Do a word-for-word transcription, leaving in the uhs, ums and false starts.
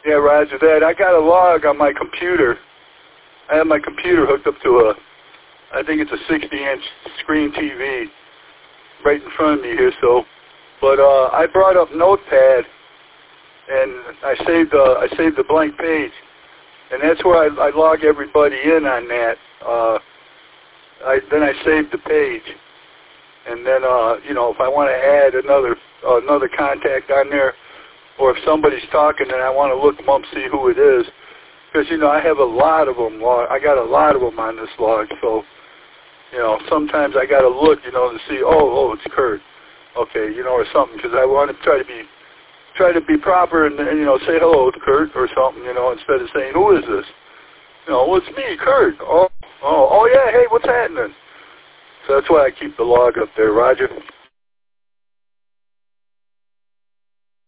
Yeah, roger that. I got a log on my computer. I have my computer hooked up to a, I think it's a sixty inch screen T V right in front of me here, so, but uh, I brought up Notepad, and I saved, uh, I saved a blank page, and that's where I, I log everybody in on that. Uh, I, then I saved the page, and then, uh, you know, if I want to add another, uh, another contact on there, or if somebody's talking and I want to look them up, see who it is, because, you know, I have a lot of them, I got a lot of them on this log, so, you know, sometimes I got to look, you know, to see, oh, oh, it's Kurt, okay, you know, or something, because I want to try to be, try to be proper and, and, you know, say hello to Kurt or something, you know, instead of saying, who is this? You know, well, it's me, Kurt. Oh, oh, oh, yeah, hey, what's happening? So that's why I keep the log up there, Roger.